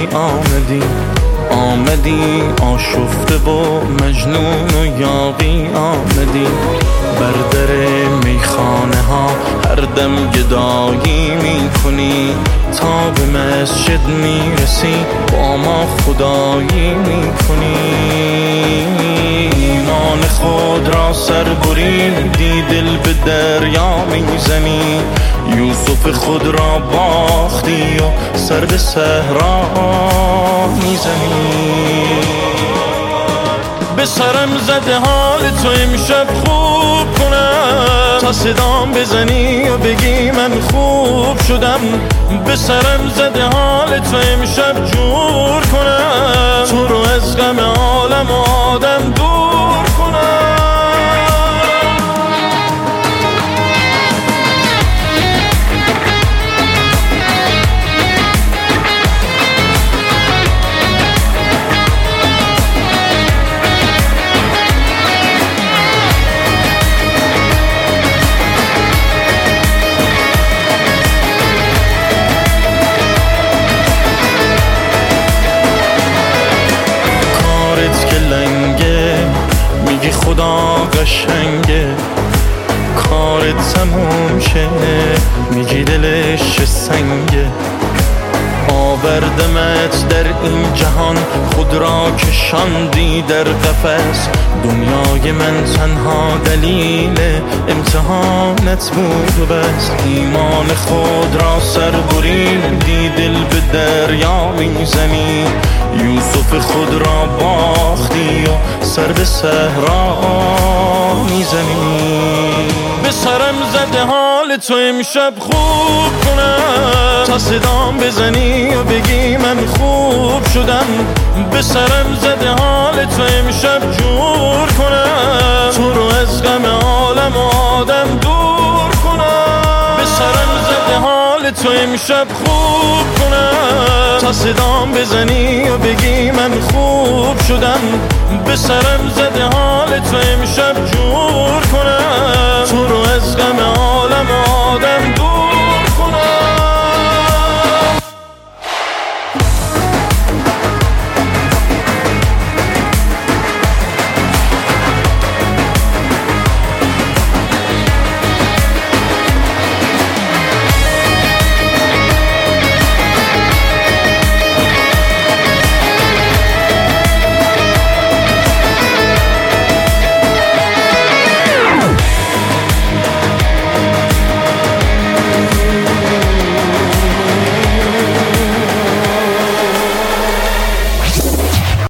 آمدی آشفته و مجنون و یاغی آمدی. بر در میخانه ها هر دم گدایی میکنی، تا به مسجد میرسی با ما خدایی میکنی. ایمان خود را سر بریدی، دل به دریا میزنی. یوسف خود را باختی و سر به صحرا میزنی. به سرم زده حال تو امشب خوب کنم، تا صدام بزنی و بگی من خوب شدم. به سرم زده حال تو امشب جور کنم، تو رو از غم عالم و آدم دور کنم. میگی خدا قشنگه، کارت تموم شه میگی دلش سنگه. آوردمت در این جهان، خود را کشاندی در قفس. دنیای من تنها دلیل امتحانت بود و بس. ایمان خود را سر بریدی، دل به دریا میزنی. یوسف خود را باختی و سر به صحرا میزنی. به سرم زده حال تو امشب خوب کنم، تا صدام بزنی و بگی من خوب شدم. به سرم زده حال تو امشب جور کنم، تو رو از غم عالم و آدم دور کنم. به سرم زده حال تو امشب خوب کنم، تا صدام بزنی و بگی من خوب شدم. به سرم زده حال تو امشب جور کنم، تو رو از غم عالم و آدم دور